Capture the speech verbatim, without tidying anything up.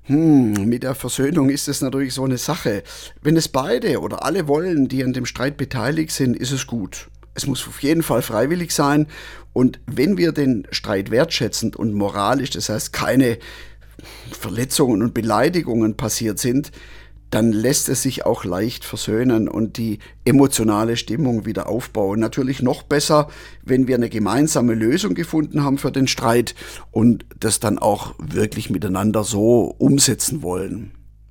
Hm, mit der Versöhnung ist es natürlich so eine Sache. Wenn es beide oder alle wollen, die an dem Streit beteiligt sind, ist es gut. Es muss auf jeden Fall freiwillig sein. Und wenn wir den Streit wertschätzend und moralisch, das heißt keine Verletzungen und Beleidigungen passiert sind, dann lässt es sich auch leicht versöhnen und die emotionale Stimmung wieder aufbauen. Natürlich noch besser, wenn wir eine gemeinsame Lösung gefunden haben für den Streit und das dann auch wirklich miteinander so umsetzen wollen.